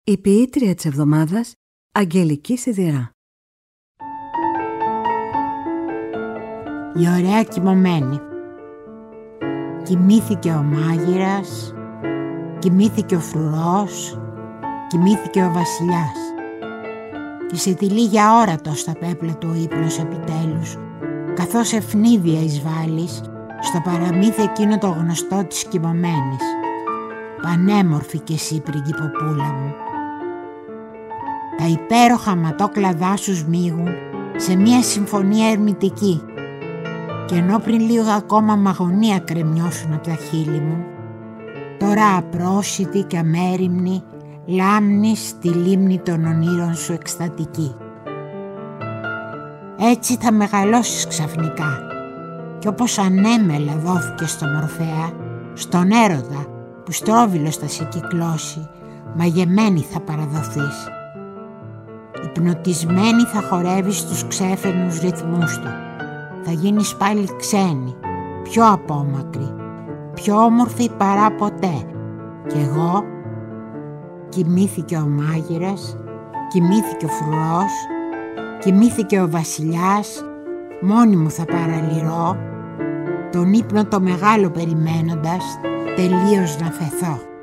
Η ποιήτρια της εβδομάδας, Αγγελική Σιδηρά. Η ωραία κοιμωμένη. Κοιμήθηκε ο μάγειρας, κοιμήθηκε ο φρουρός, κοιμήθηκε ο βασιλιάς. Της ετυλεί για όρατο στα πέπλα του ο ύπνος επιτέλους, καθώς ευνίδια εισβάλλεις στο παραμύθι εκείνο το γνωστό της κοιμωμένης. Πανέμορφη κι εσύ, πριγκιποπούλα μου. Τα υπέροχα ματόκλαδά σου σμίγουν σε μια συμφωνία ερμητική, και ενώ πριν λίγο ακόμα μαγωνία κρεμιώσουν από τα χείλη μου, τώρα απρόσιτη και αμέριμνη λάμνης στη λίμνη των ονείρων σου εκστατική. Έτσι θα μεγαλώσεις ξαφνικά, κι όπως ανέμελα δόθηκε στο Μορφέα, στον έρωτα που στρόβιλος θα σε κυκλώσει, μαγεμένη θα παραδοθείς. Υπνοτισμένη θα χορεύεις τους ξέφρενους ρυθμούς του. Θα γίνεις πάλι ξένη, πιο απόμακρη, πιο όμορφη παρά ποτέ. Κι εγώ, κοιμήθηκε ο μάγειρας, κοιμήθηκε ο φρουρός, κοιμήθηκε ο βασιλιάς, μόνη μου θα παραλυρώ, τον ύπνο το μεγάλο περιμένοντας, τελείως να φεθώ.